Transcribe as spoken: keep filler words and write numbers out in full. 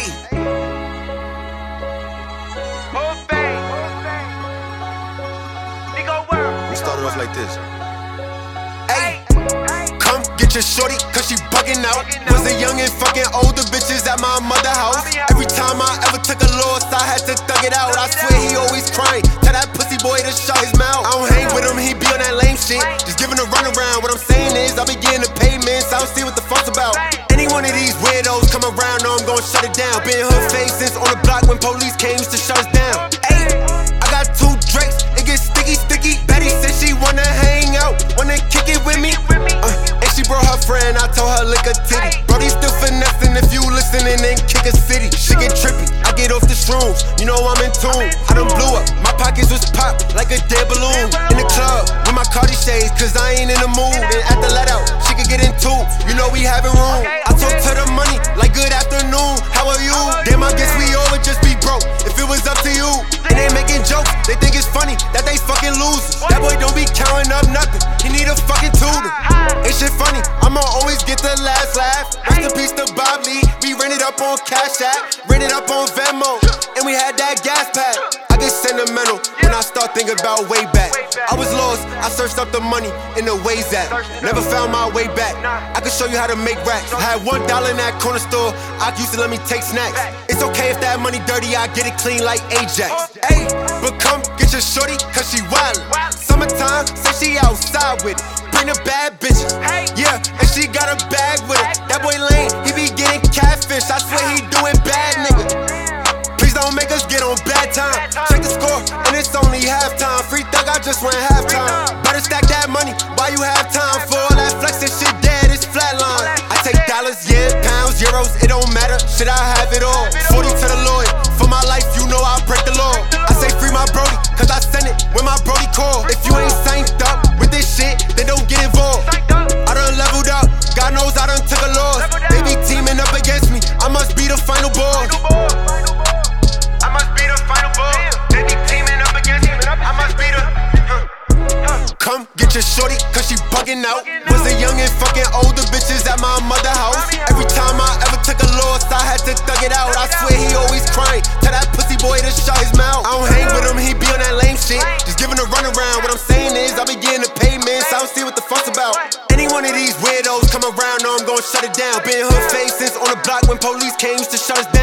Hey. We started off like this. Hey. Come get your shorty, cause she bugging out. Was a young and fucking older bitches at my mother house. Every time I ever took a loss, I had to thug it out. I swear he always crying. Tell that pussy boy to shut his mouth. I don't hang with him, he be on that lame shit. Just giving a runaround. What I'm saying is, I be getting the payments. I don't see what the fuck's about. Any one of these weirdos come around, know I'm gon' shut it down. Been hood face since on the block when police came to shut us down. Ayy, I got two drinks, it gets sticky, sticky. Betty said she wanna hang out, wanna kick it with me. Uh, and she brought her friend, I told her lick a titty. Brody still finessing if you listening and kick a city. Shit get trippy, I get off the shrooms, you know I'm in tune. I done blew up, my pockets was popped like a dead balloon. In the club with my Cardi shades, cause I ain't in the mood. And at the let out, she could get in two, you know we having room. I talk to the money like good afternoon, how are you? Damn, I guess we all would just be broke if it was up to you. And they making jokes, they think it's funny that they fucking losers. That boy don't be counting up nothing, he need a fucking tutor. Ain't shit funny, I'ma always get the last laugh. Rest in peace to Bob Lee, we rented up on Cash App, rented up on Venmo, and we had that gas pack. I get sentimental when I start thinking about way back. I was lost, I searched up the money in the Waze app. Never found my way back, I could show you how to make racks. I had one dollar in that corner store, I used to let me take snacks. It's okay if that money dirty, I get it clean like Ajax. Ayy, but come get your shorty, cause she wildin'. Summertime, say she outside with it. Bring the bad bitches, yeah, and she got a bag with her. That boy lame, he be getting catfish, I swear he doing bad, nigga. Please don't make us get on bad time. Check the score, and it's only halftime. Free thug, I just went halftime. Better stack that money, why you have time for all that flexing shit dead, it's flatline. I take dollars, yeah, pounds, euros, it don't matter, shit I have it all. forty to the lawyer, for my life you know I break the law. I say free my Brody, cause I send it when my Brody call. If you ain't synced up with this shit, then don't get involved. I done leveled up, God knows I done took a loss. They be teaming up against me, I must be the final boss. I must be the final boss. They be teaming up against me, I must be the Come get your shorty, cause she bugging out. Was a young and fucking older bitches at my mother house. Every time I ever took a loss, I had to thug it out. I swear he always crying, tell that pussy boy to shut his mouth. I don't hang with him, he be on that lame shit, just giving a runaround. What I'm saying is, I be getting the payments, I don't see what the fuck's about. Any one of these weirdos come around, know I'm gon' shut it down. Been hood face since on the block when police came to shut us down.